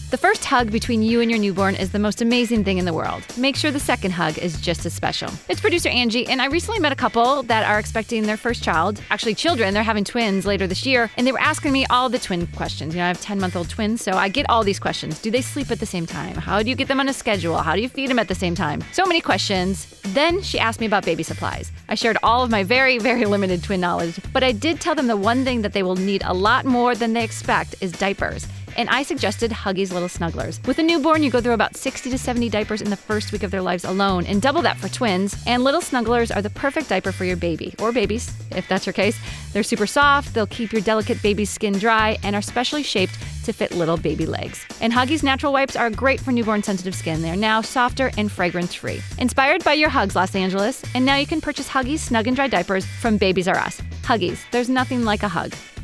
The first hug between you and your newborn is the most amazing thing in the world. Make sure the second hug is just as special. It's producer Angie, and I recently met a couple that are expecting their first child. Actually, children. They're having twins later this year, and they were asking me all the twin questions. I have 10-month-old twins, so I get all these questions. Do they sleep at the same time? How do you get them on a schedule? How do you feed them at the same time? So many questions. Then she asked me about baby supplies. I shared all of my very, very limited twin knowledge, but I did tell them the one thing that they will need a lot more than they expect is diapers. And I suggested Huggies Little Snugglers. With a newborn, you go through about 60 to 70 diapers in the first week of their lives alone, and double that for twins. And Little Snugglers are the perfect diaper for your baby, or babies, if that's your case. They're super soft, they'll keep your delicate baby's skin dry, and are specially shaped to fit little baby legs. And Huggies natural wipes are great for newborn sensitive skin. They're now softer and fragrance-free. Inspired by your hugs, Los Angeles, and now you can purchase Huggies Snug and Dry diapers from Babies R Us. Huggies, there's nothing like a hug.